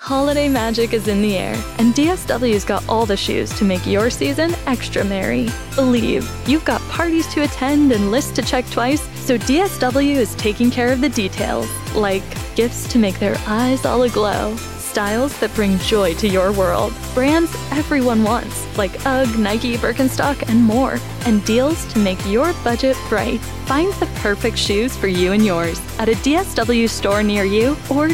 Holiday magic is in the air, and DSW's got all the shoes to make your season extra merry. Believe, you've got parties to attend and lists to check twice, so DSW is taking care of the details, like gifts to make their eyes all aglow, styles that bring joy to your world, brands everyone wants, like UGG, Nike, Birkenstock, and more, and deals to make your budget bright. Find the perfect shoes for you and yours at a DSW store near you or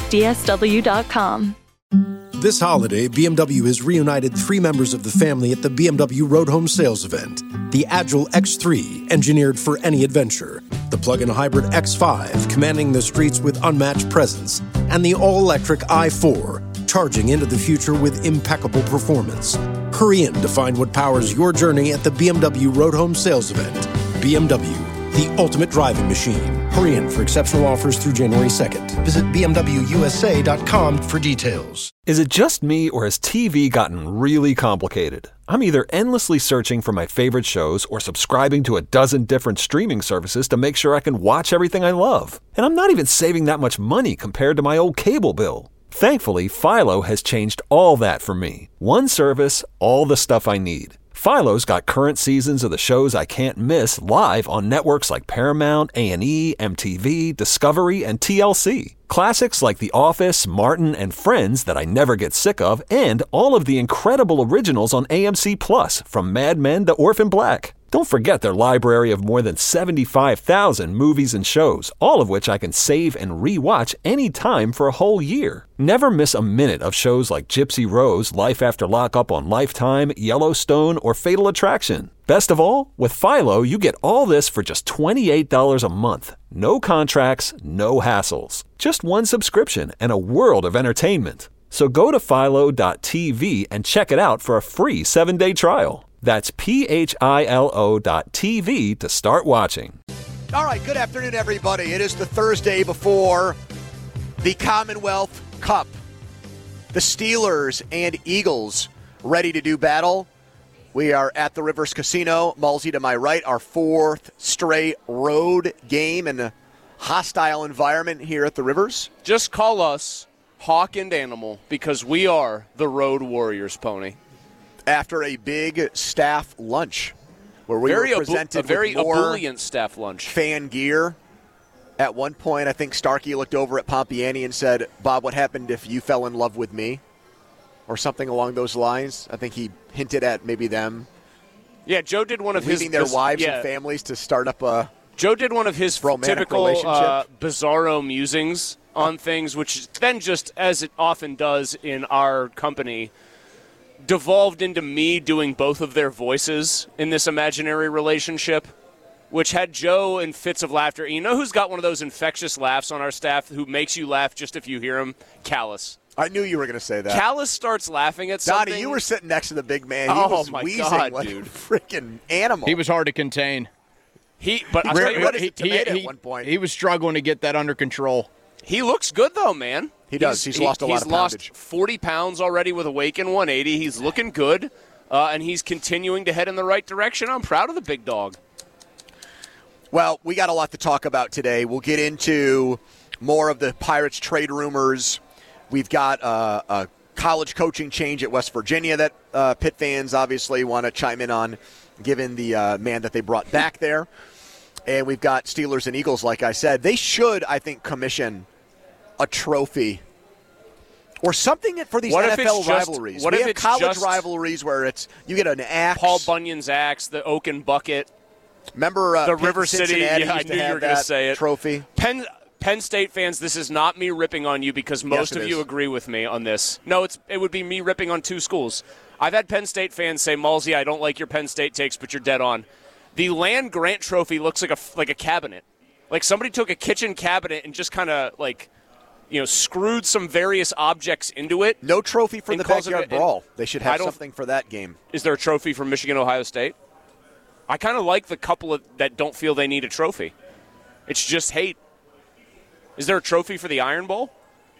dsw.com. This holiday, BMW has reunited 3 members of the family at the BMW Road Home Sales event. The Agile X3, engineered for any adventure. The plug-in hybrid X5, commanding the streets with unmatched presence. And the all-electric i4, charging into the future with impeccable performance. Hurry in to find what powers your journey at the BMW Road Home Sales event. BMW, the ultimate driving machine. Hurry in for exceptional offers through January 2nd. Visit BMWUSA.com for details. Is it just me, or has TV gotten really complicated? I'm either endlessly searching for my favorite shows or subscribing to a dozen different streaming services to make sure I can watch everything I love. And I'm not even saving that much money compared to my old cable bill. Thankfully, Philo has changed all that for me. One service, all the stuff I need. Philo's got current seasons of the shows I can't miss live on networks like Paramount, A&E, MTV, Discovery, and TLC. Classics like The Office, Martin, and Friends that I never get sick of, and all of the incredible originals on AMC Plus, from Mad Men to Orphan Black. Don't forget their library of more than 75,000 movies and shows, all of which I can save and re-watch anytime for a whole year. Never miss a minute of shows like Gypsy Rose, Life After Lockup on Lifetime, Yellowstone, or Fatal Attraction. Best of all, with Philo, you get all this for just $28 a month. No contracts, no hassles. Just one subscription and a world of entertainment. So go to philo.tv and check it out for a free 7-day trial. That's philo.tv to start watching. All right, good afternoon, everybody. It is the Thursday before the Commonwealth Cup. The Steelers and Eagles ready to do battle. We are at the Rivers Casino. Mulsey to my right, our 4th straight road game in a hostile environment here at the Rivers. Just call us Hawk and Animal because we are the Road Warriors, Pony. After a big staff lunch where we were presented with more ebullient staff lunch. Fan gear. At one point, I think Starkey looked over at Pompiani and said, "Bob, what happened if you fell in love with me?" Or something along those lines. I think he hinted at maybe them. Yeah, Joe did one of leaving their wives and families to start up a Joe did one of his typical bizarro musings on things, which then just, as it often does in our company, devolved into me doing both of their voices in this imaginary relationship, which had Joe in fits of laughter. You know who's got one of those infectious laughs on our staff who makes you laugh just if you hear him? Callis. I knew you were going to say that. Callis starts laughing at something. Donnie, you were sitting next to the big man. He was wheezing God, like dude. A freaking animal. He was hard to contain. But I'll tell you what, at one point. He was struggling to get that under control. He looks good, though, man. He does. He's lost a lot of poundage. He's lost 40 pounds already with Awaken 180. He's looking good, and he's continuing to head in the right direction. I'm proud of the big dog. Well, we got a lot to talk about today. We'll get into more of the Pirates trade rumors. We've got a college coaching change at West Virginia that Pitt fans obviously want to chime in on, given the man that they brought back there. And we've got Steelers and Eagles, like I said. They should, I think, commission a trophy or something for these NFL rivalries. We have college rivalries where it's you get an axe. Paul Bunyan's axe, the Oaken bucket. Remember the River City? Yeah, I knew you were going to say it. Trophy. Penn State fans, this is not me ripping on you because most of you agree with me on this. No, it would be me ripping on 2 schools. I've had Penn State fans say, Mulsey, I don't like your Penn State takes, but you're dead on. The Land Grant Trophy looks like a cabinet. Like somebody took a kitchen cabinet and just kind of screwed some various objects into it. No trophy for the backyard brawl. They should have something for that game. Is there a trophy for Michigan, Ohio State? I kind of like the couple that don't feel they need a trophy. It's just hate. Is there a trophy for the Iron Bowl?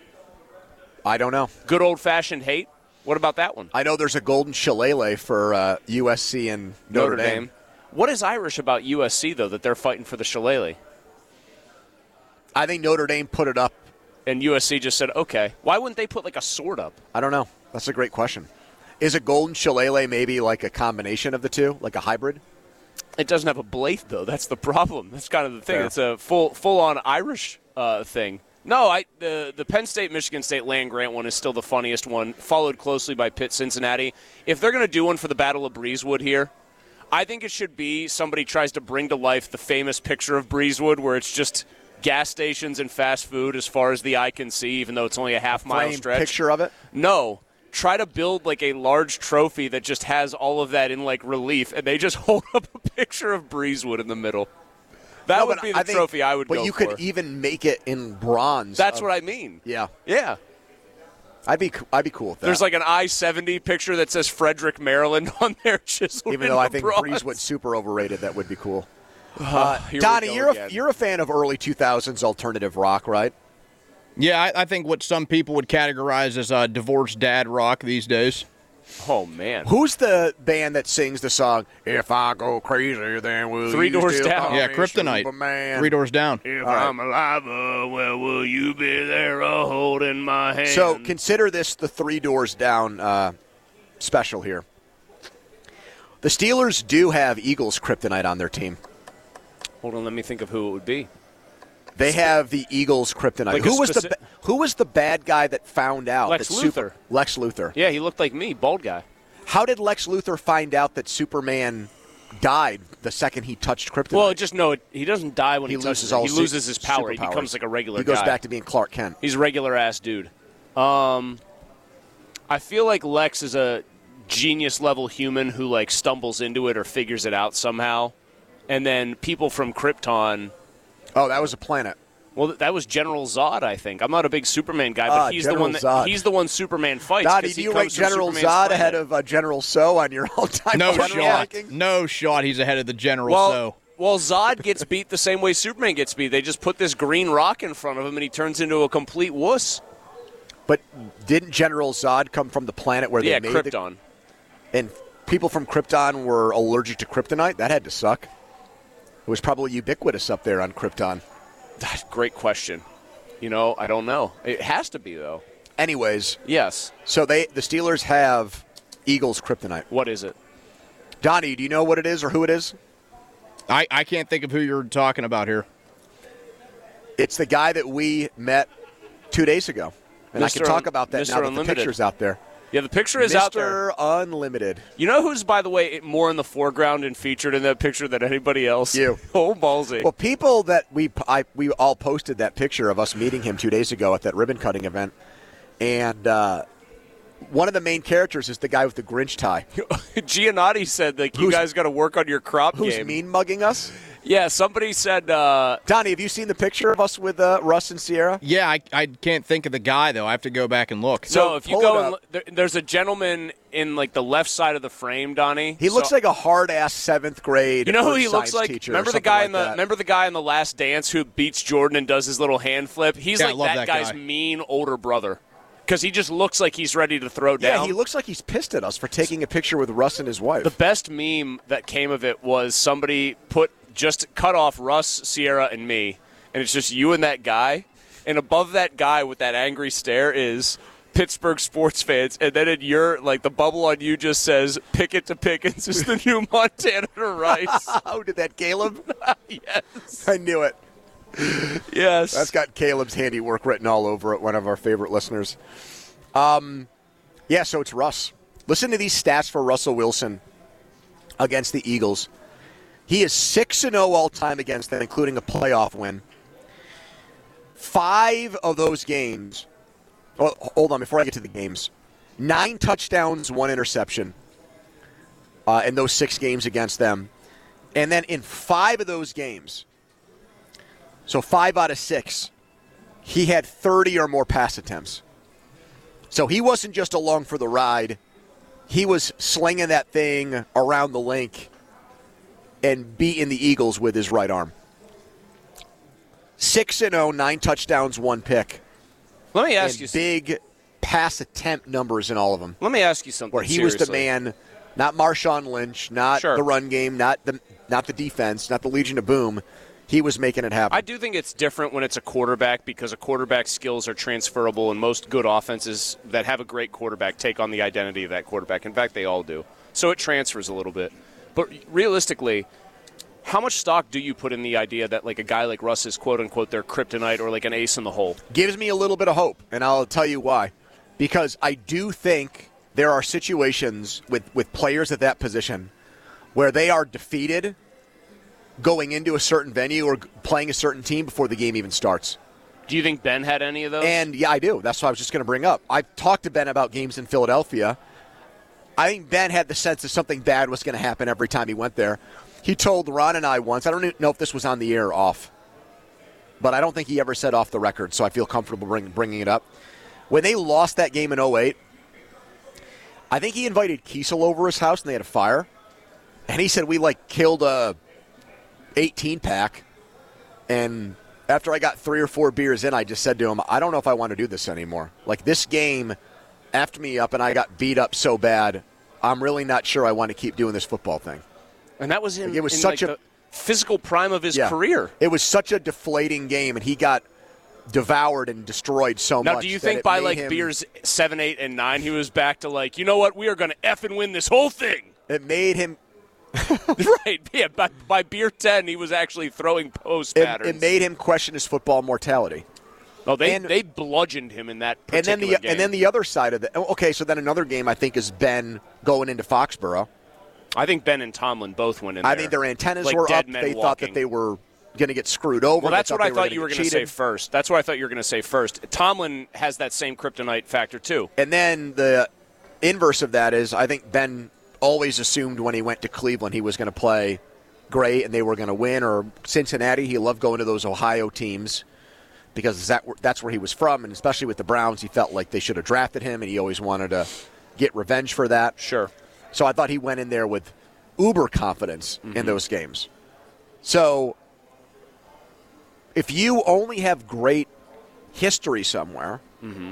I don't know. Good old-fashioned hate? What about that one? I know there's a golden shillelagh for USC and Notre Dame. What is Irish about USC, though, that they're fighting for the shillelagh? I think Notre Dame put it up and USC just said, okay. Why wouldn't they put like a sword up? I don't know. That's a great question. Is a golden shillelagh maybe like a combination of the two, like a hybrid? It doesn't have a blade, though. That's the problem. That's kind of the thing. Fair. It's a full-on Irish thing. No, the Penn State-Michigan State land-grant one is still the funniest one, followed closely by Pitt-Cincinnati. If they're going to do one for the Battle of Breezewood here, I think it should be somebody tries to bring to life the famous picture of Breezewood where it's just gas stations and fast food as far as the eye can see, even though it's only a half-mile stretch. Picture of it? No. Try to build like a large trophy that just has all of that in like relief, and they just hold up a picture of Breezewood in the middle. That would be the trophy I would go for. But you could even make it in bronze. That's what I mean. Yeah. Yeah. I'd be cool with that. There's like an I-70 picture that says Frederick, Maryland on there. Even though I think Breezewood's super overrated, that would be cool. Donnie, Donnie, you're a fan of early 2000s alternative rock, right? Yeah, I think what some people would categorize as divorced dad rock these days. Oh, man. Who's the band that sings the song, If I Go Crazy, Then Will Three You Doors Still Down. Call Yeah, Me Kryptonite. Superman? 3 Doors Down. If I'm alive, well, will you be there holding my hand? So consider this the 3 Doors Down special here. The Steelers do have Eagles Kryptonite on their team. Hold on, let me think of who it would be. They have the Eagles Kryptonite. Like Who was the bad guy that found out? Lex Luthor. Lex Luthor. Yeah, he looked like me, bald guy. How did Lex Luthor find out that Superman died the second he touched Kryptonite? Well, he doesn't die when he loses touches it. all He loses his power. He superpowers. becomes like a regular guy. He goes back to being Clark Kent. He's a regular-ass dude. I feel like Lex is a genius-level human who, like, stumbles into it or figures it out somehow. And then people from Krypton... Oh, that was a planet. Well, that was General Zod, I think. I'm not a big Superman guy, but he's General Zod. He's the one Superman fights. Donnie, do you rank General Zod ahead of General So on your all-time No general shot. ranking? No shot he's ahead of the General Well, Zod gets beat the same way Superman gets beat. They just put this green rock in front of him, and he turns into a complete wuss. But didn't General Zod come from the planet where they made Krypton. And people from Krypton were allergic to kryptonite? That had to suck. It was probably ubiquitous up there on Krypton. That's a great question. I don't know. It has to be, though. Anyways. Yes. So the Steelers have Eagles Kryptonite. What is it? Donnie, do you know what it is or who it is? I can't think of who you're talking about here. It's the guy that we met 2 days ago. And I can talk about that Mr. now that Unlimited. the picture's out there. Yeah, the picture is out there. Mr. Unlimited. You know who's, by the way, more in the foreground and featured in that picture than anybody else? You. Oh, ballsy. Well, people that we all posted that picture of us meeting him 2 days ago at that ribbon cutting event. And one of the main characters is the guy with the Grinch tie. Giannotti said, you guys got to work on your crop game. Who's mean mugging us? Yeah, somebody said... Donnie, have you seen the picture of us with Russ and Sierra? Yeah, I can't think of the guy, though. I have to go back and look. So if you go and there's a gentleman in the left side of the frame, Donnie. He looks like a hard-ass 7th grade. You know who he looks like? Remember the guy Remember the guy in The Last Dance who beats Jordan and does his little hand flip? He's Yeah, like I love that that guy's guy. mean older brother. Because he just looks like he's ready to throw down. Yeah, he looks like he's pissed at us for taking a picture with Russ and his wife. The best meme that came of it was somebody just cut off Russ, Sierra, and me, and it's just you and that guy. And above that guy with that angry stare is Pittsburgh sports fans. And then the bubble on you just says, Pickett to Pickens is the new Montana to Rice. Oh, did that Caleb? Yes. I knew it. Yes. That's got Caleb's handiwork written all over it, one of our favorite listeners. Yeah, so it's Russ. Listen to these stats for Russell Wilson against the Eagles. He is 6-0 all-time against them, including a playoff win. 5 of those games. Oh, hold on, before I get to the games. 9 touchdowns, 1 interception in those 6 games against them. And then in 5 of those games, so 5 out of 6, he had 30 or more pass attempts. So he wasn't just along for the ride. He was slinging that thing around the link and beating the Eagles with his right arm. 6-0, 9 touchdowns, 1 pick. Let me ask you big pass attempt numbers in all of them. Let me ask you something. Where he was the man, not Marshawn Lynch, not the run game, not the defense, not the Legion of Boom. he was making it happen. I do think it's different when it's a quarterback because a quarterback's skills are transferable, and most good offenses that have a great quarterback take on the identity of that quarterback. In fact, they all do. So it transfers a little bit. But realistically, how much stock do you put in the idea that like a guy like Russ is quote-unquote their kryptonite or like an ace in the hole? Gives me a little bit of hope, and I'll tell you why. Because I do think there are situations with players at that position where they are defeated going into a certain venue or playing a certain team before the game even starts. Do you think Ben had any of those? And, yeah, I do. That's what I was just going to bring up. I've talked to Ben about games in Philadelphia. I think Ben had the sense that something bad was going to happen every time he went there. He told Ron and I once, I don't know if this was on the air or off, but I don't think he ever said off the record, so I feel comfortable bringing it up. When they lost that game in 2008, I think he invited Kiesel over his house and they had a fire. And he said we, killed a 18-pack. And after I got 3 or 4 beers in, I just said to him, I don't know if I want to do this anymore. This game effed me up and I got beat up so bad, I'm really not sure I want to keep doing this football thing. And that was in the physical prime of his career. It was such a deflating game, and he got devoured and destroyed so much. Now, do you think by beers 7, 8, and 9, he was back to you know what, we are going to effing win this whole thing? It made him right. Yeah. By beer 10, he was actually throwing post patterns. It made him question his football mortality. Oh, they bludgeoned him in that particular game. And then the other side of it. Okay, so then another game I think is Ben going into Foxborough. I think Ben and Tomlin both went in there. I think their antennas were up. They thought that they were going to get screwed over. Well, that's what I thought you were going to say first. That's what I thought you were going to say first. Tomlin has that same kryptonite factor, too. And then the inverse of that is I think Ben always assumed when he went to Cleveland he was going to play great and they were going to win. Or Cincinnati, he loved going to those Ohio teams because that's where he was from. And especially with the Browns, he felt like they should have drafted him, and he always wanted to get revenge for that. Sure. So I thought he went in there with uber confidence in those games. So if you only have great history somewhere,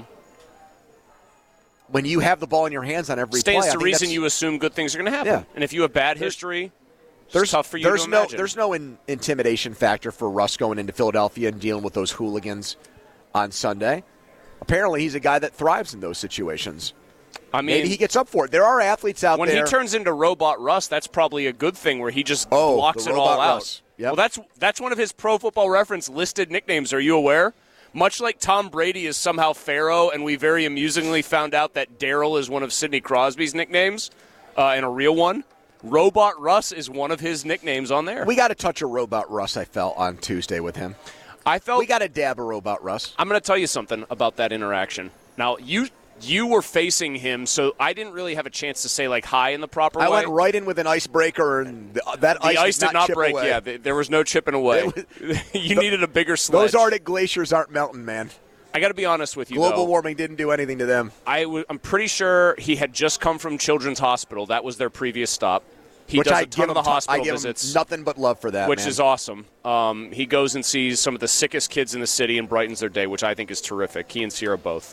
when you have the ball in your hands on every play, stands to reason you assume good things are going to happen. Yeah. And if you have bad history, it's tough for you to imagine. There's no intimidation factor for Russ going into Philadelphia and dealing with those hooligans on Sunday. Apparently he's a guy that thrives in those situations. I mean, maybe he gets up for it. There are athletes out there. When he turns into Robot Russ, that's probably a good thing where he just blocks it all out. Yep. Well, that's one of his Pro Football Reference listed nicknames. Are you aware? Much like Tom Brady is somehow Pharaoh, and we very amusingly found out that Daryl is one of Sidney Crosby's nicknames, and a real one. Robot Russ is one of his nicknames on there. We got to touch a Robot Russ, I felt, on Tuesday with him. We got to dab a Robot Russ. I'm going to tell you something about that interaction. Now, you were facing him, so I didn't really have a chance to say hi in the proper way. I went right in with an icebreaker, and the ice did not break. Away. Yeah, there was no chipping away. You needed a bigger sledge. Those Arctic glaciers aren't melting, man. I got to be honest with you, Global warming didn't do anything to them. I'm pretty sure he had just come from Children's Hospital. That was their previous stop. He does a ton of the hospital visits. Nothing but love for that, which is awesome. He goes and sees some of the sickest kids in the city and brightens their day, which I think is terrific. He and Sierra both.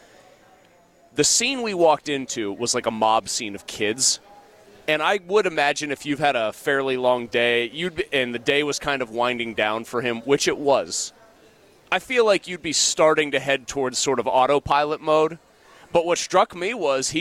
The scene we walked into was like a mob scene of kids. And I would imagine if you've had a fairly long day, and the day was kind of winding down for him, which it was, I feel like you'd be starting to head towards sort of autopilot mode. But what struck me was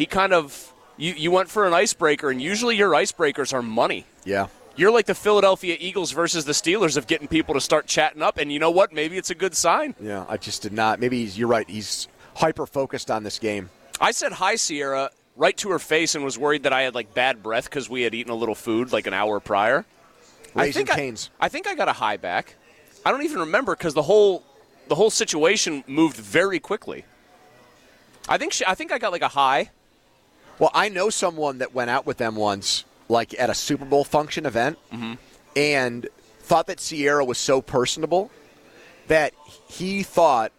you went for an icebreaker, and usually your icebreakers are money. Yeah. You're like the Philadelphia Eagles versus the Steelers of getting people to start chatting up, and you know what? Maybe it's a good sign. Yeah, I just did not. Maybe you're right. He's hyper-focused on this game. I said hi, Sierra, right to her face and was worried that I had bad breath because we had eaten a little food an hour prior. Raising Cane's. I think I got a hi back. I don't even remember because the whole situation moved very quickly. I think I got a hi. Well, I know someone that went out with them once, at a Super Bowl function event, and thought that Sierra was so personable that he thought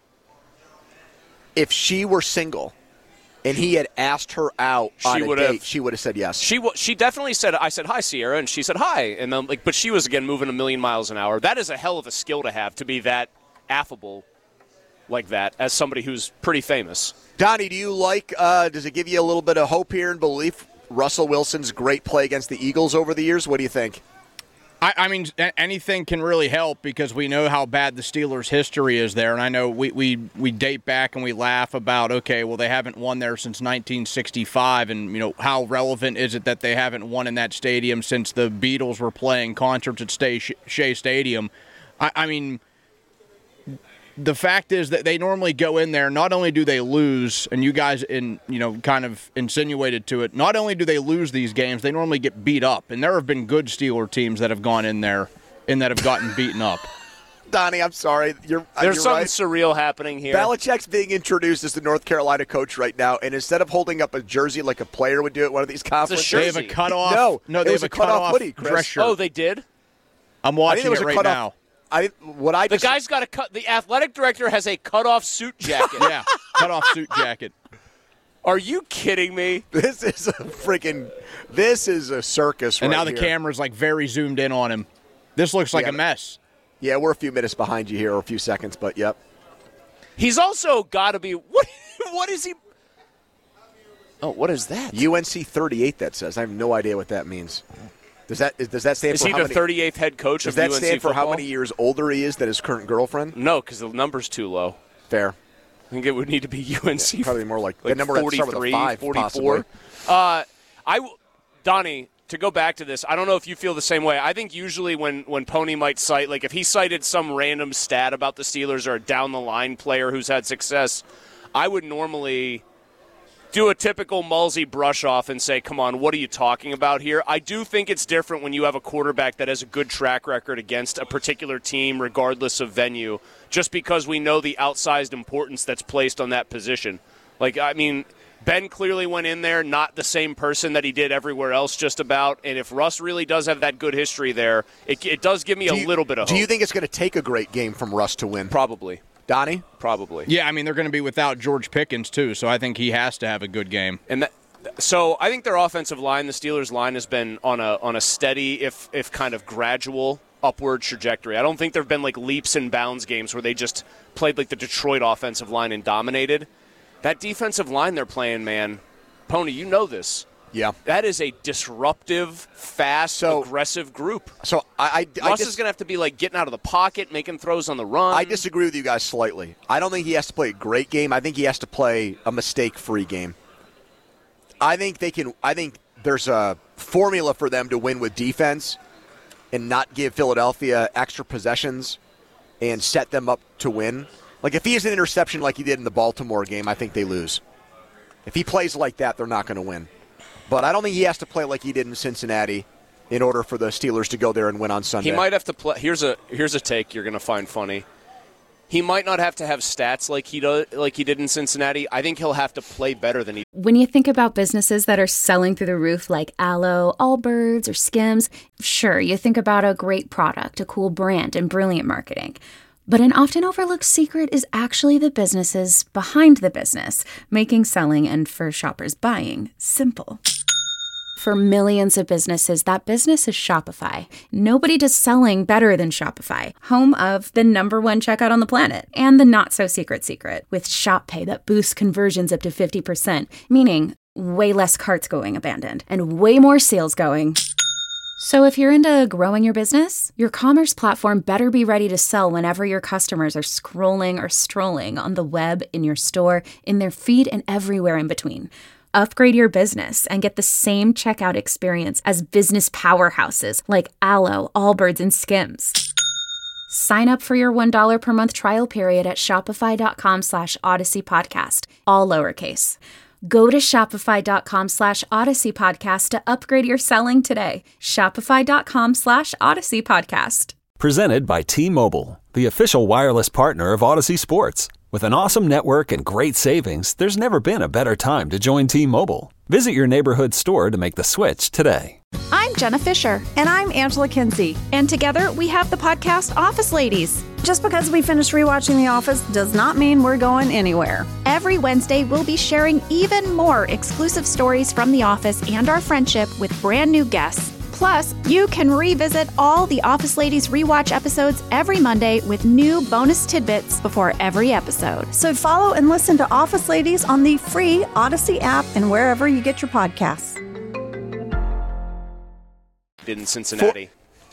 if she were single and he had asked her out on a date, she would have said yes. She definitely said, I said, hi, Sierra, and she said, hi. And then, but she was, again, moving a million miles an hour. That is a hell of a skill to have, to be that affable like that as somebody who's pretty famous. Donnie, do you does it give you a little bit of hope here and belief? Russell Wilson's great play against the Eagles over the years. What do you think? I mean, anything can really help because we know how bad the Steelers' history is there. And I know we date back and we laugh about, okay, well, they haven't won there since 1965. And, how relevant is it that they haven't won in that stadium since the Beatles were playing concerts at Shea Stadium? I mean, the fact is that they normally go in there, not only do they lose, and you guys kind of insinuated to it, not only do they lose these games, they normally get beat up. And there have been good Steeler teams that have gone in there and that have gotten beaten up. Donnie, I'm sorry. There's something right. Surreal happening here. Belichick's being introduced as the North Carolina coach right now, and instead of holding up a jersey like a player would do at one of these conferences, they have a cutoff. No, they have a cutoff hoodie, dress shirt. Oh, they did? I'm watching it right now. The guy's got a cut. The athletic director has a cutoff suit jacket. Yeah, cutoff suit jacket. Are you kidding me? This is a circus. And right now the here. camera's very zoomed in on him. This looks like a mess. Yeah, we're a few minutes behind you here, or a few seconds, but yep. He's also got to be. What is he? Oh, what is that? UNC 38. That says. I have no idea what that means. Does that stand is for he how the many? 38th head coach Does of that UNC stand for football? how many years older he is than his current girlfriend? No, because the number's too low. Fair. I think it would need to be UNC. Yeah, probably more like the number 43, 5, 44. Donnie, to go back to this, I don't know if you feel the same way. I think usually when Pony might cite, like if he cited some random stat about the Steelers or a down-the-line player who's had success, I would normally do a typical Mulsey brush-off and say, come on, what are you talking about here? I do think it's different when you have a quarterback that has a good track record against a particular team regardless of venue, just because we know the outsized importance that's placed on that position. Ben clearly went in there not the same person that he did everywhere else just about, and if Russ really does have that good history there, it does give me a little bit of hope. Do you think it's going to take a great game from Russ to win? Probably. Donnie? Probably. Yeah, I mean, they're going to be without George Pickens, too, so I think he has to have a good game. So I think their offensive line, the Steelers' line, has been on a steady, if kind of gradual, upward trajectory. I don't think there have been leaps and bounds games where they just played like the Detroit offensive line and dominated. That defensive line they're playing, man, Pony, you know this. Yeah. That is a disruptive, fast, aggressive group. So Russ is going to have to be getting out of the pocket, making throws on the run. I disagree with you guys slightly. I don't think he has to play a great game. I think he has to play a mistake-free game. I think there's a formula for them to win with defense and not give Philadelphia extra possessions and set them up to win. If he has an interception like he did in the Baltimore game, I think they lose. If he plays like that, they're not going to win. But I don't think he has to play like he did in Cincinnati in order for the Steelers to go there and win on Sunday. He might have to play. Here's a take you're going to find funny. He might not have to have stats like he did in Cincinnati. I think he'll have to play better than he. When you think about businesses that are selling through the roof like Aloe, Allbirds, or Skims, sure, you think about a great product, a cool brand, and brilliant marketing. But an often overlooked secret is actually the businesses behind the business, making selling and, for shoppers, buying simple. For millions of businesses, that business is Shopify. Nobody does selling better than Shopify, home of the #1 checkout on the planet, and the not-so-secret secret, with Shop Pay that boosts conversions up to 50%, meaning way less carts going abandoned, and way more sales going. So if you're into growing your business, your commerce platform better be ready to sell whenever your customers are scrolling or strolling on the web, in your store, in their feed, and everywhere in between. Upgrade your business and get the same checkout experience as business powerhouses like Aloe, Allbirds, and Skims. Sign up for your $1 per month trial period at shopify.com/Odyssey Podcast, all lowercase. Go to shopify.com/Odyssey Podcast to upgrade your selling today. Shopify.com/Odyssey Podcast. Presented by T-Mobile, the official wireless partner of Odyssey Sports. With an awesome network and great savings, there's never been a better time to join T-Mobile. Visit your neighborhood store to make the switch today. I'm Jenna Fisher. And I'm Angela Kinsey. And together we have the podcast Office Ladies. Just because we finished rewatching The Office does not mean we're going anywhere. Every Wednesday, we'll be sharing even more exclusive stories from The Office and our friendship with brand new guests. Plus, you can revisit all the Office Ladies rewatch episodes every Monday with new bonus tidbits before every episode. So follow and listen to Office Ladies on the free Odyssey app and wherever you get your podcasts. Did in Cincinnati.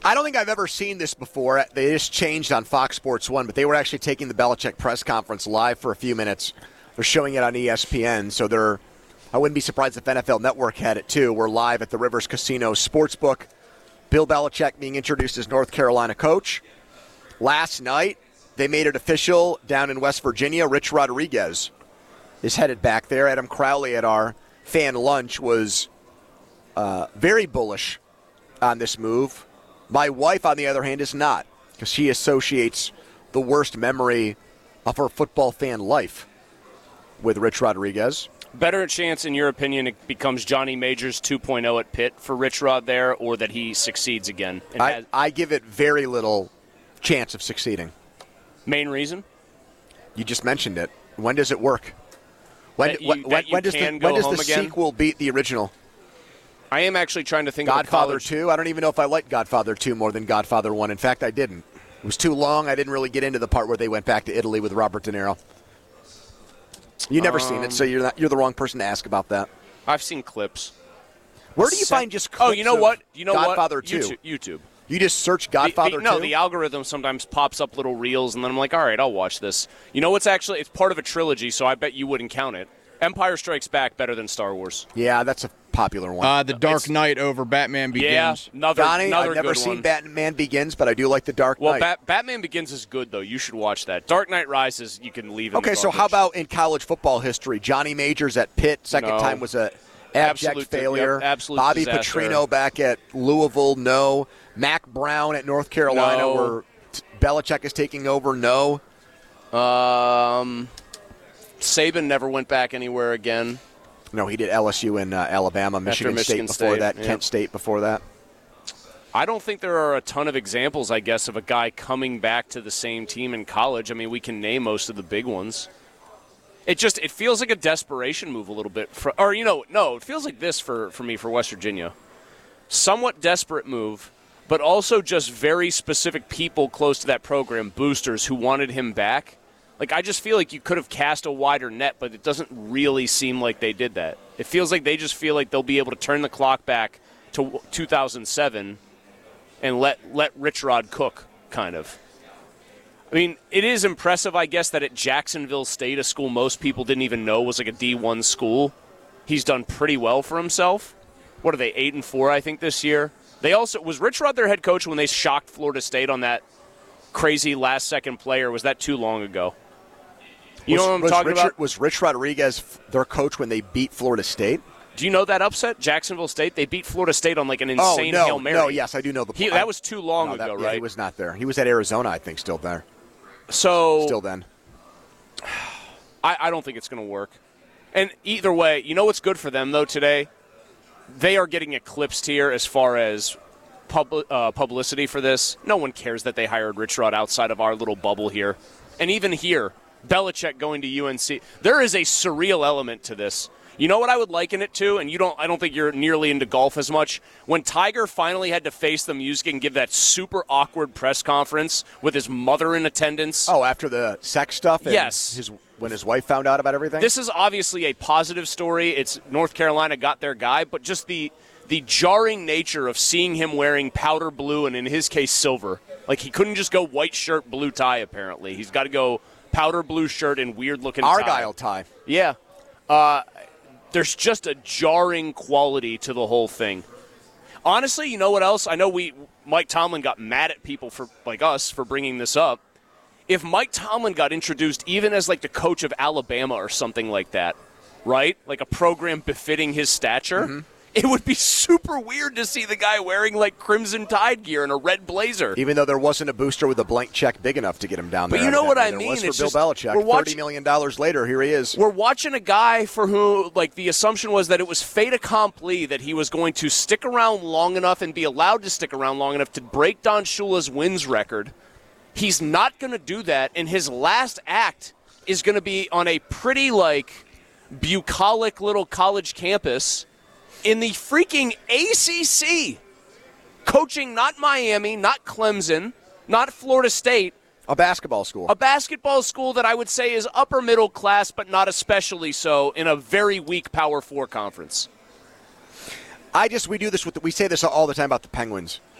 I don't think I've ever seen this before. They just changed on Fox Sports 1, but they were actually taking the Belichick press conference live for a few minutes. They're showing it on ESPN, so I wouldn't be surprised if NFL Network had it too. We're live at the Rivers Casino Sportsbook. Bill Belichick being introduced as North Carolina coach. Last night, they made it official down in West Virginia. Rich Rodriguez is headed back there. Adam Crowley at our fan lunch was very bullish on this move. My wife, on the other hand, is not, because she associates the worst memory of her football fan life with Rich Rodriguez. Better chance, in your opinion, it becomes Johnny Majors 2.0 at Pitt for Rich Rod there, or that he succeeds again? I give it very little chance of succeeding. Main reason? You just mentioned it. When does it work? When does the sequel beat the original? I am actually trying to think Godfather of 2? I don't even know if I liked Godfather 2 more than Godfather 1. In fact, I didn't. It was too long. I didn't really get into the part where they went back to Italy with Robert De Niro. You've never seen it, so you're the wrong person to ask about that. I've seen clips. Where do you find just clips you know what? Godfather 2? YouTube. You just search Godfather 2? No, the algorithm sometimes pops up little reels, and then I'm like, all right, I'll watch this. You know what's actually – it's part of a trilogy, so I bet you wouldn't count it. Empire Strikes Back better than Star Wars. Yeah, that's a popular one. The Dark Knight over Batman Begins. Yeah, Johnny, another I've never good seen one. Batman Begins, but I do like The Dark Knight. Well, Batman Begins is good, though. You should watch that. Dark Knight Rises, you can leave in Okay, so how about in college football history? Johnny Majors at Pitt, second time was a abject failure. Absolute Bobby disaster. Petrino back at Louisville, no. Mac Brown at North Carolina, where Belichick is taking over, no. Saban never went back anywhere again. No, he did LSU in Alabama, Michigan State before that, Kent State before that. I don't think there are a ton of examples, I guess, of a guy coming back to the same team in college. I mean, we can name most of the big ones. It feels like a desperation move a little bit. It feels like this for me, for West Virginia. Somewhat desperate move, but also just very specific people close to that program, boosters, who wanted him back. Like, I just feel like you could have cast a wider net, but it doesn't really seem like they did that. It feels like they just feel like they'll be able to turn the clock back to 2007 and let Rich Rod cook, kind of. I mean, it is impressive, I guess, that at Jacksonville State, a school most people didn't even know was like a D1 school, he's done pretty well for himself. What are they, 8-4, I think, this year? Was Rich Rod their head coach when they shocked Florida State on that crazy last-second play, or was that too long ago? You know what I'm talking about? Was Rich Rodriguez their coach when they beat Florida State? Do you know that upset? Jacksonville State? They beat Florida State on like an insane Hail Mary. No, yes, I do know the play. That was too long ago, right? Yeah, he was not there. He was at Arizona, I think, still there. Still then. I don't think it's going to work. And either way, you know what's good for them, though, today? They are getting eclipsed here as far as publicity for this. No one cares that they hired Rich Rod outside of our little bubble here. And even here, Belichick going to UNC. There is a surreal element to this. You know what I would liken it to, and I don't think you're nearly into golf as much. When Tiger finally had to face the music and give that super awkward press conference with his mother in attendance. Oh, after the sex stuff? Yes. When his wife found out about everything? This is obviously a positive story. It's North Carolina got their guy, but just the jarring nature of seeing him wearing powder blue and, in his case, silver. Like, he couldn't just go white shirt, blue tie, apparently. He's got to go powder blue shirt and weird-looking tie. Argyle tie. Yeah. There's just a jarring quality to the whole thing. Honestly, you know what else? I know Mike Tomlin got mad at people like us for bringing this up. If Mike Tomlin got introduced even as like the coach of Alabama or something like that, right? Like a program befitting his stature, it would be super weird to see the guy wearing like Crimson Tide gear and a red blazer. Even though there wasn't a booster with a blank check big enough to get him down there. But you know what I mean? There was It's for just, Bill Belichick. $30 million later, here he is. We're watching a guy for who, like, the assumption was that it was fait accompli, that he was going to stick around long enough and be allowed to stick around long enough to break Don Shula's wins record. He's not going to do that, and his last act is going to be on a pretty, like, bucolic little college campus in the freaking ACC, coaching not Miami, not Clemson, not Florida State. A basketball school. A basketball school that I would say is upper middle class, but not especially so in a very weak Power 4 conference. We do this we say this all the time about the Penguins.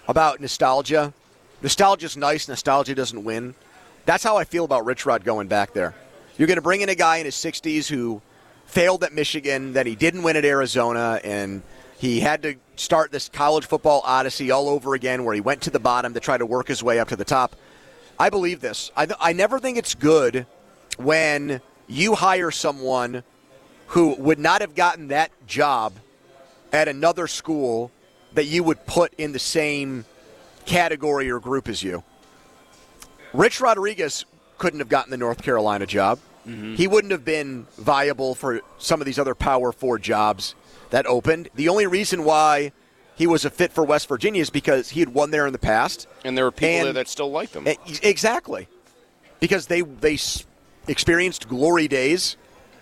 about nostalgia. Nostalgia's nice. Nostalgia doesn't win. That's how I feel about Rich Rod going back there. You're going to bring in a guy in his 60s who failed at Michigan, then he didn't win at Arizona, and he had to start this college football odyssey all over again where he went to the bottom to try to work his way up to the top. I believe this. I never think it's good when you hire someone who would not have gotten that job at another school that you would put in the same category or group as you. Rich Rodriguez couldn't have gotten the North Carolina job. Mm-hmm. He wouldn't have been viable for some of these other Power 4 jobs that opened. The only reason why he was a fit for West Virginia is because he had won there in the past. And there were people there that still liked him. Exactly. Because they experienced glory days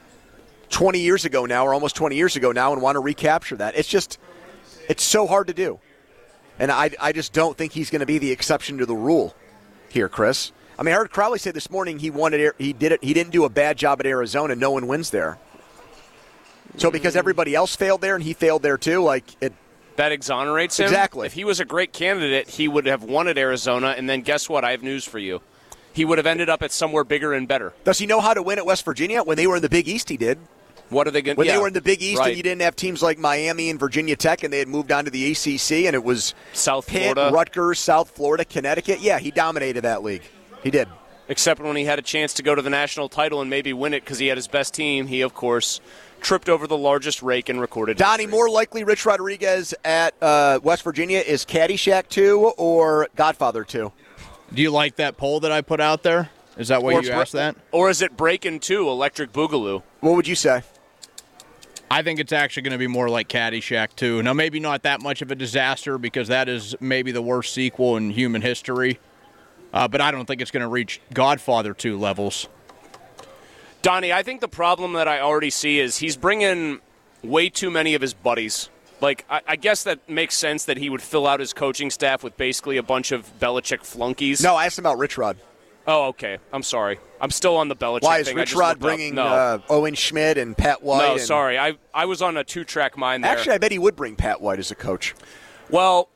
20 years ago now, or almost 20 years ago now, and want to recapture that. It's so hard to do. And I just don't think he's going to be the exception to the rule here, Chris. I mean, I heard Crowley say this morning he didn't do a bad job at Arizona. No one wins there. So because everybody else failed there and he failed there too, that exonerates him? Exactly. If he was a great candidate, he would have won at Arizona, and then guess what? I have news for you. He would have ended up at somewhere bigger and better. Does he know how to win at West Virginia? When they were in the Big East, he did. What are they going? When they were in the Big East, and you didn't have teams like Miami and Virginia Tech, and they had moved on to the ACC, and it was South Pitt, Florida, Rutgers, South Florida, Connecticut. Yeah, he dominated that league. He did. Except when he had a chance to go to the national title and maybe win it because he had his best team, he, of course, tripped over the largest rake in recorded Donnie, history. More likely Rich Rodriguez at West Virginia is Caddyshack 2 or Godfather 2? Do you like that poll that I put out there? Is that why you asked that? Or is it Breakin' 2, Electric Boogaloo? What would you say? I think it's actually going to be more like Caddyshack 2. Now, maybe not that much of a disaster because that is maybe the worst sequel in human history. But I don't think it's going to reach Godfather 2 levels. Donnie, I think the problem that I already see is he's bringing way too many of his buddies. I guess that makes sense that he would fill out his coaching staff with basically a bunch of Belichick flunkies. No, I asked him about Rich Rod. Oh, okay. I'm sorry. I'm still on the Belichick thing. Why is Rich Rod bringing Owen Schmidt and Pat White? No, sorry. I was on a two-track mind there. Actually, I bet he would bring Pat White as a coach. Well,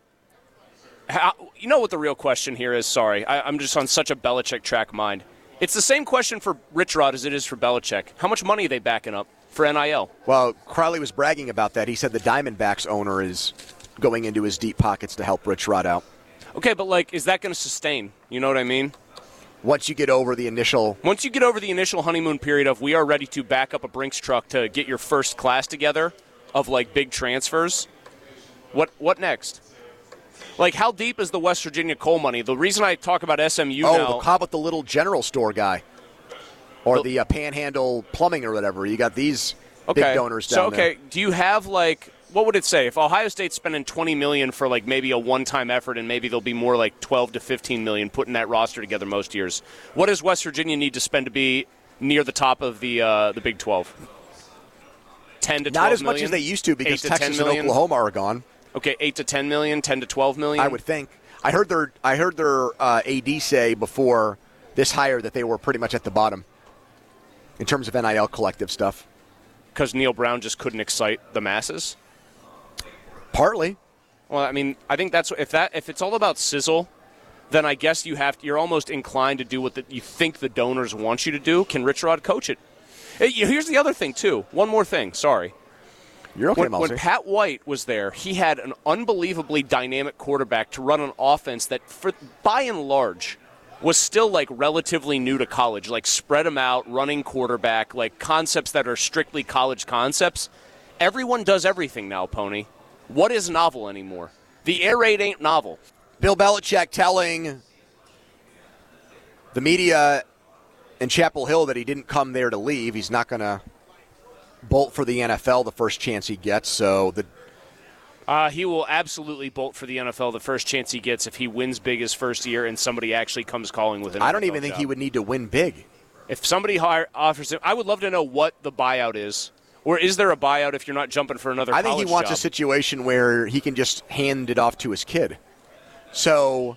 you know what the real question here is? Sorry. I'm just on such a Belichick track mind. It's the same question for Rich Rod as it is for Belichick. How much money are they backing up for NIL? Well, Crowley was bragging about that. He said the Diamondbacks owner is going into his deep pockets to help Rich Rod out. Okay, but is that going to sustain? You know what I mean? Once you get over the initial honeymoon period of we are ready to back up a Brinks truck to get your first class together of big transfers, what next? How deep is the West Virginia coal money? The reason I talk about SMU now. How about the little general store guy? Or the Panhandle Plumbing or whatever. You got these big donors down there. Do you have what would it say? If Ohio State's spending $20 million for maybe a one-time effort and maybe there'll be more $12 to $15 million putting that roster together most years, what does West Virginia need to spend to be near the top of the Big 12? 10 to 12 Not as million? much as they used to because Texas and Oklahoma are gone. Okay, 8 to 10 million, 10 to 12 million? I would think. I heard their AD say before this hire that they were pretty much at the bottom in terms of NIL collective stuff. Because Neil Brown just couldn't excite the masses? Partly. Well, I mean, I think that's if it's all about sizzle, then I guess you're almost inclined to do what you think the donors want you to do. Can Rich Rod coach it? Here's the other thing too. One more thing. Sorry. You're okay, when Pat White was there, he had an unbelievably dynamic quarterback to run an offense that, by and large, was still relatively new to college. Spread them out, running quarterback, concepts that are strictly college concepts. Everyone does everything now, Pony. What is novel anymore? The air raid ain't novel. Bill Belichick telling the media in Chapel Hill that he didn't come there to leave. He's not going to bolt for the NFL the first chance he gets. So he will absolutely bolt for the NFL the first chance he gets if he wins big his first year and somebody actually comes calling with an NFL I don't even think he would need to win big. If somebody offers him, I would love to know what the buyout is. Or is there a buyout if you're not jumping for another college job? I think he wants a situation where he can just hand it off to his kid. So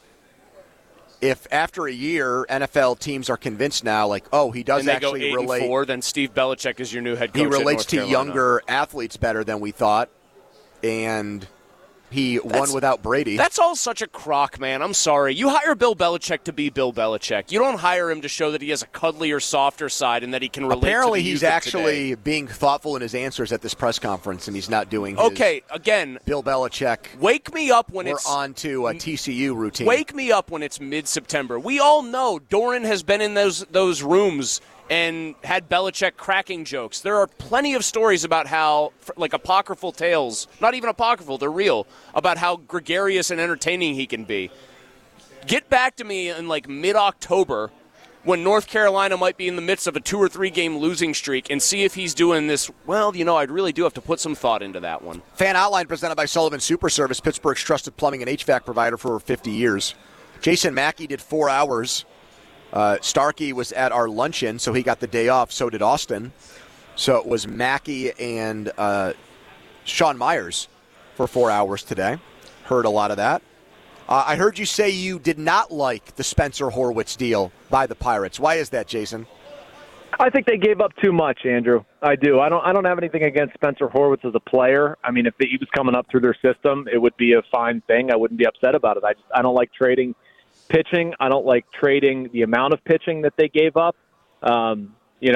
if after a year NFL teams are convinced now, he does actually relate. And they go 8-4, then Steve Belichick is your new head coach. He relates to younger athletes better than we thought, and he won without Brady. That's all such a crock, man. I'm sorry. You hire Bill Belichick to be Bill Belichick. You don't hire him to show that he has a cuddlier, softer side and that he can relate Apparently to the he's youth of actually today. being thoughtful in his answers at this press conference, and he's not doing his Okay, again, Bill Belichick. Wake me up when we're it's on to a TCU routine. Wake me up when it's mid-September. We all know Doran has been in those rooms and had Belichick cracking jokes. There are plenty of stories about how, like apocryphal tales, not even apocryphal, they're real, about how gregarious and entertaining he can be. Get back to me in like mid-October when North Carolina might be in the midst of a 2 or 3 game losing streak and see if he's doing this. Well, I really do have to put some thought into that one. Fan Outline presented by Sullivan Super Service, Pittsburgh's trusted plumbing and HVAC provider for over 50 years. Jason Mackey did 4 hours. Starkey was at our luncheon, so he got the day off. So did Austin. So it was Mackey and Sean Myers for 4 hours today. Heard a lot of that. I heard you say you did not like the Spencer Horwitz deal by the Pirates. Why is that, Jason? I think they gave up too much, Andrew. I do. I don't have anything against Spencer Horwitz as a player. I mean, if he was coming up through their system, it would be a fine thing. I wouldn't be upset about it. I don't like trading pitching. I don't like trading the amount of pitching that they gave up. The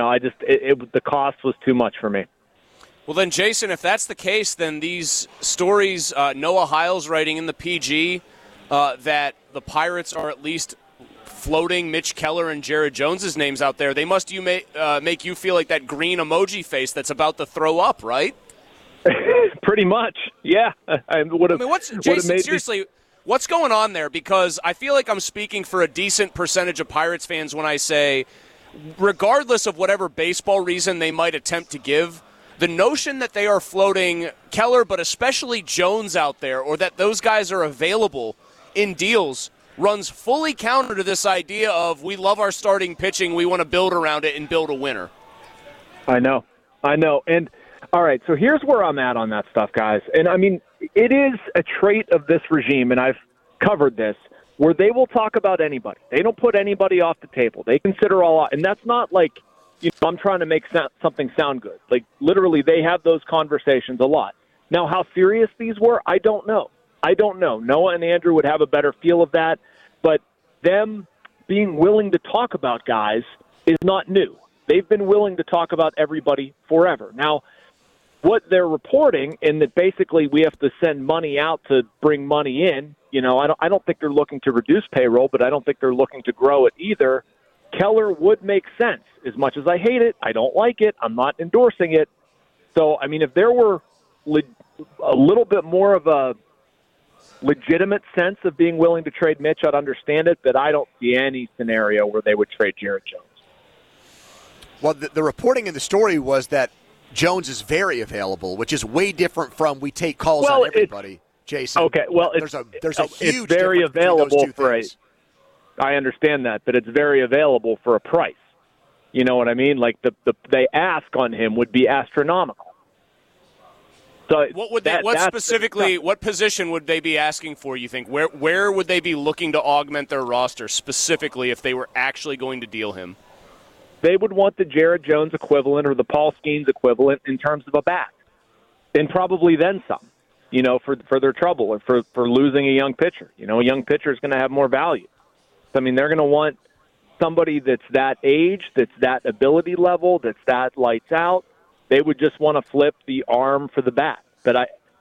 cost was too much for me. Well, then, Jason, if that's the case, then these stories Noah Hiles writing in the PG that the Pirates are at least floating Mitch Keller and Jared Jones' names out there, they must make you feel like that green emoji face that's about to throw up, right? Pretty much, yeah. Jason, seriously, what's going on there? Because I feel like I'm speaking for a decent percentage of Pirates fans when I say, regardless of whatever baseball reason they might attempt to give, the notion that they are floating Keller, but especially Jones out there, or that those guys are available in deals, runs fully counter to this idea of we love our starting pitching, we want to build around it and build a winner. I know. And, all right, so here's where I'm at on that stuff, guys. And, I mean, it is a trait of this regime, and I've covered this, where they will talk about anybody. They don't put anybody off the table. They consider all – and that's not like, I'm trying to make something sound good. Like, literally, they have those conversations a lot. Now, how serious these were, I don't know. Noah and Andrew would have a better feel of that, but them being willing to talk about guys is not new. They've been willing to talk about everybody forever. Now, what they're reporting, in that basically we have to send money out to bring money in, I don't think they're looking to reduce payroll, but I don't think they're looking to grow it either. Keller would make sense. As much as I hate it, I don't like it, I'm not endorsing it. So, I mean, if there were a little bit more of a legitimate sense of being willing to trade Mitch, I'd understand it, but I don't see any scenario where they would trade Jared Jones. Well, the reporting in the story was that Jones is very available, which is way different from we take calls on everybody, Jason. Okay, well, there's a huge it's very difference between available those two for things. I understand that, but it's very available for a price. You know what I mean? Like they ask on him would be astronomical. So what position would they be asking for, you think? Where would they be looking to augment their roster specifically if they were actually going to deal him? They would want the Jared Jones equivalent or the Paul Skeens equivalent in terms of a bat. And probably then some, for their trouble and for losing a young pitcher. A young pitcher is going to have more value. So, I mean, they're going to want somebody that's that age, that's that ability level, that's that lights out. They would just want to flip the arm for the bat. But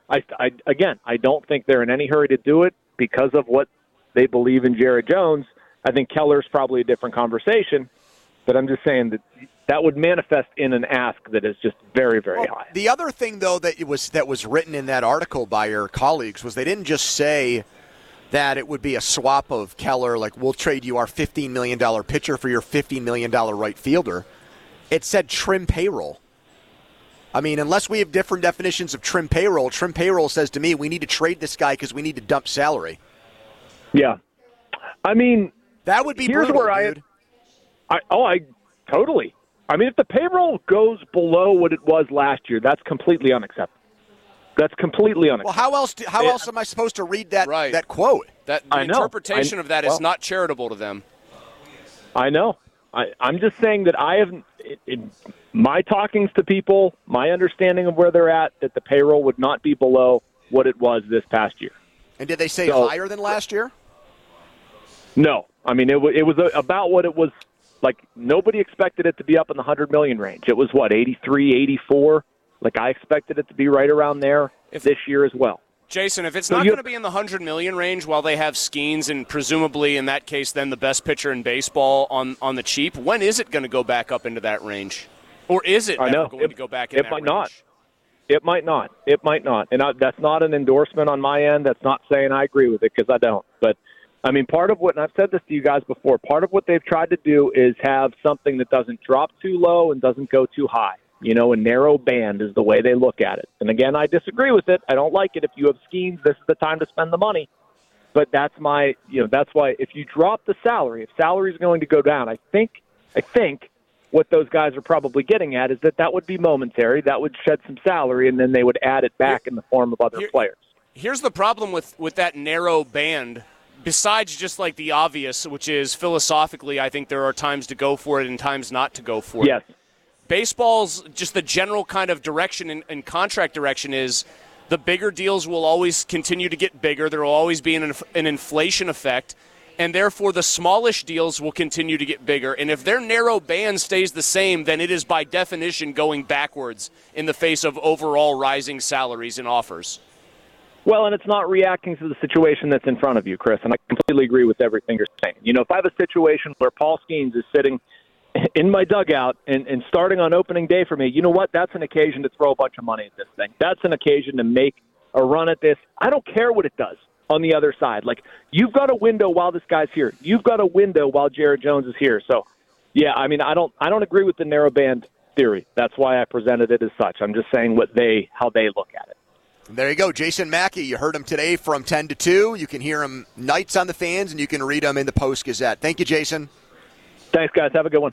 I don't think they're in any hurry to do it because of what they believe in Jared Jones. I think Keller's probably a different conversation, but I'm just saying that would manifest in an ask that is just very, very high. The other thing, though, that was written in that article by your colleagues was they didn't just say that it would be a swap of Keller, like we'll trade you our $15 million pitcher for your $15 million right fielder. It said trim payroll. I mean, unless we have different definitions of trim payroll says to me we need to trade this guy because we need to dump salary. Yeah. I mean, that would be here's brutal, where dude. I totally. I mean, if the payroll goes below what it was last year, that's completely unacceptable. That's completely unacceptable. Well, how else am I supposed to read that that quote? The interpretation of that is not charitable to them. I know. I'm just saying that I haven't. In my talkings to people, my understanding of where they're at, that the payroll would not be below what it was this past year. And did they say higher than last year? No. I mean, it was about what it was. Like, nobody expected it to be up in the $100 million range. It was, 83, 84? Like, I expected it to be right around there this year as well. Jason, if it's not going to be in the $100 million range while they have Skeens and presumably in that case then the best pitcher in baseball on the cheap, when is it going to go back up into that range? Or is it never going to go back in that range? It might not. It might not. And that's not an endorsement on my end. That's not saying I agree with it, because I don't. But, I mean, part of what, and I've said this to you guys before, part of what they've tried to do is have something that doesn't drop too low and doesn't go too high. You know, a narrow band is the way they look at it. And again, I disagree with it. I don't like it. If you have Skeens, this is the time to spend the money. But that's why if you drop the salary, if salary is going to go down, I think what those guys are probably getting at is that would be momentary. That would shed some salary, and then they would add it back in the form of other players. Here's the problem with that narrow band. Besides just like the obvious, which is philosophically, I think there are times to go for it and times not to go for it. Yes. Baseball's just the general kind of direction and contract direction is the bigger deals will always continue to get bigger. There will always be an inflation effect, and therefore the smallish deals will continue to get bigger. And if their narrow band stays the same, then it is by definition going backwards in the face of overall rising salaries and offers. Well, and it's not reacting to the situation that's in front of you, Chris, and I completely agree with everything you're saying. You know, if I have a situation where Paul Skeens is sitting in my dugout and starting on opening day for me, you know what? That's an occasion to throw a bunch of money at this thing. That's an occasion to make a run at this. I don't care what it does on the other side. Like, you've got a window while this guy's here. You've got a window while Jared Jones is here. So, yeah, I mean, I don't agree with the narrow band theory. That's why I presented it as such. I'm just saying how they look at it. There you go, Jason Mackey. You heard him today from 10 to 2. You can hear him nights on the Fans, and you can read him in the Post-Gazette. Thank you, Jason. Thanks, guys. Have a good one.